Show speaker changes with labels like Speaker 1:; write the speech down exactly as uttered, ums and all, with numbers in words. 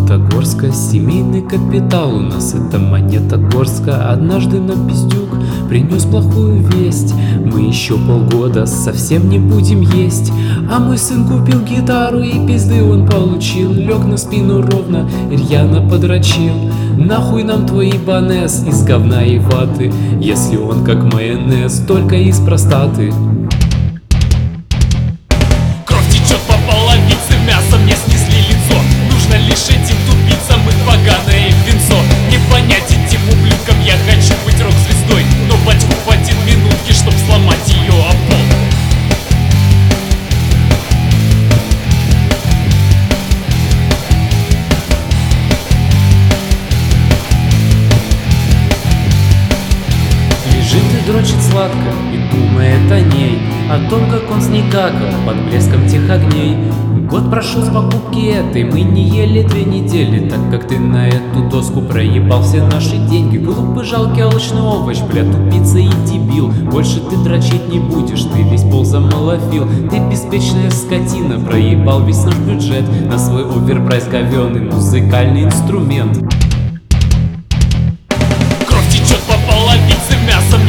Speaker 1: Монетогорска, семейный капитал у нас это Монетогорска. Однажды нам пиздюк принес плохую весть: мы еще полгода совсем не будем есть. А мой сын купил гитару и пизды он получил. Лег на спину ровно, рьяно подрочил. Нахуй нам твой ибанес из говна и ваты, если он как майонез, только из простаты.
Speaker 2: Кровь течет по половице, мясо мне снесли лицо. Нужно лишь этим тупицам их поганое винцо. Не понять этим ублюдкам, я хочу быть рок-звездой, но батьку хватит минутки, чтоб сломать ее об пол.
Speaker 1: Лежит и дрочит сладко и думает о ней, о том, как он с ней какал под блеском тех огней. Год прошел с покупки этой, мы не ели две недели, так как ты на эту доску проебал все наши деньги. Глупый, жалкий, алчный овощ, бля, тупица и дебил. Больше ты дрочить не будешь, ты весь пол замалофил. Ты беспечная скотина, проебал весь наш бюджет на свой оверпрайс говёный музыкальный инструмент.
Speaker 2: Кровь течет по половице, мясо